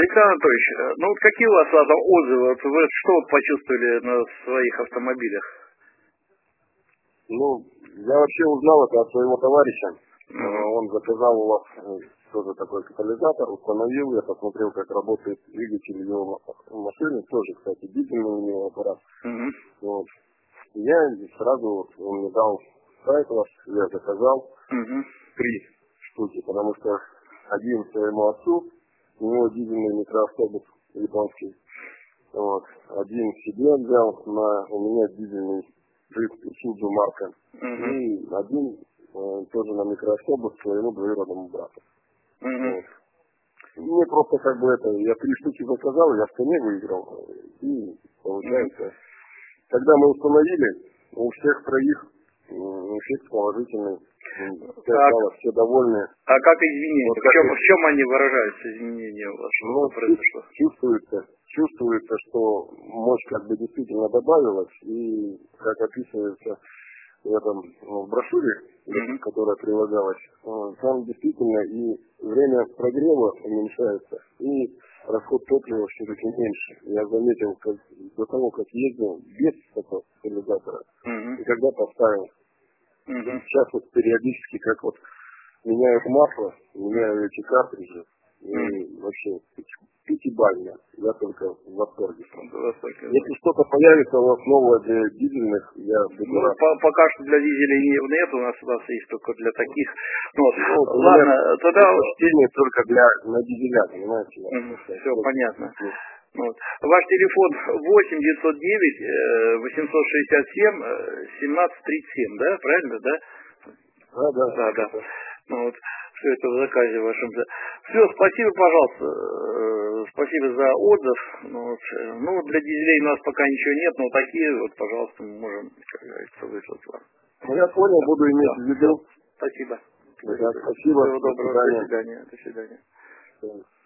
Александр Анатольевич, ну вот какие у вас ладно отзывы? Вот вы что вот почувствовали на своих автомобилях? Ну, я вообще узнал это от своего товарища. Угу. Он заказал у вас тоже такой катализатор, установил, я посмотрел, как работает двигатель его машины, тоже, кстати, дизельный у него аппарат. Угу. Вот. И я сразу, он мне дал сайт ваш, я заказал 3 штуки, потому что один своему отцу, у него дизельный микроавтобус японский. Вот. Один себе взял, у меня дизельный джип Isuzu марка. И один тоже на микроавтобус своему двоюродному брату. Вот. Мне просто как бы я 3 штуки заказал, я в коне выиграл. И получается, когда мы установили, у всех троих эффект положительный. Все довольны. А как изменения? Вот в чем они выражаются, изменения у вас? Ну, произошло? Чувствуется, что мощь как бы действительно добавилась, и как описывается в брошюре, которая прилагалась, там действительно и время прогрева уменьшается, и расход топлива все-таки меньше. Я заметил, до того, как ездил без этого катализатора, и когда поставил, сейчас вот периодически, как вот меняют масло, меняю эти картриджи, и вообще пятибалльно, я только в восторге. Если что-то появится у вас новое для дизельных, я буду рад. Пока что для дизелей нет, у нас есть только для таких. Ладно, тогда... только на дизеля, понимаете? Все понятно. Вот. Ваш телефон 8 909 867 1737, да? Правильно, да? Да. Вот. Все это в заказе вашем. Все, спасибо, пожалуйста. Спасибо за отзыв. Ну, для дизелей у нас пока ничего нет, но такие вот, пожалуйста, мы можем, как говорится, выслать вам. Я понял, буду иметь в виду. Спасибо. Спасибо. Всего доброго. До свидания.